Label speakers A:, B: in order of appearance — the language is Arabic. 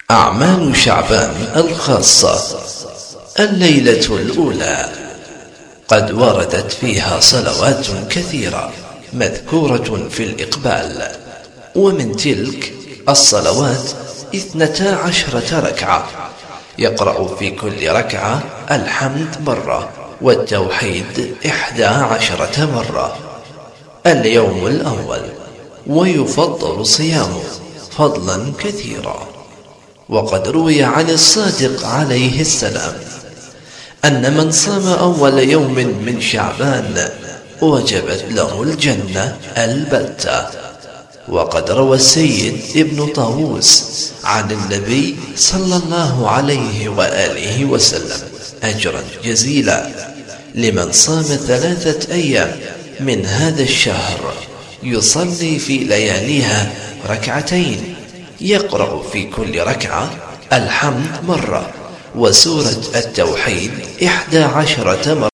A: أعمال شعبان الخاصة. الليلة الأولى قد وردت فيها صلوات كثيرة مذكورة في الإقبال، ومن تلك الصلوات 12 ركعة، يقرأ في كل ركعة الحمد مرة والتوحيد 11 مرة. اليوم الأول، ويفضل صيامه فضلا كثيرا. وقد روي عن الصادق عليه السلام أن من صام أول يوم من شعبان وجبت له الجنة البتة. وقد روى السيد ابن طاووس عن النبي صلى الله عليه وآله وسلم أجرا جزيلا لمن صام 3 أيام من هذا الشهر يصلي في لياليها 2 يقرأ في كل ركعة الحمد مرة وسورة التوحيد 11 مرة.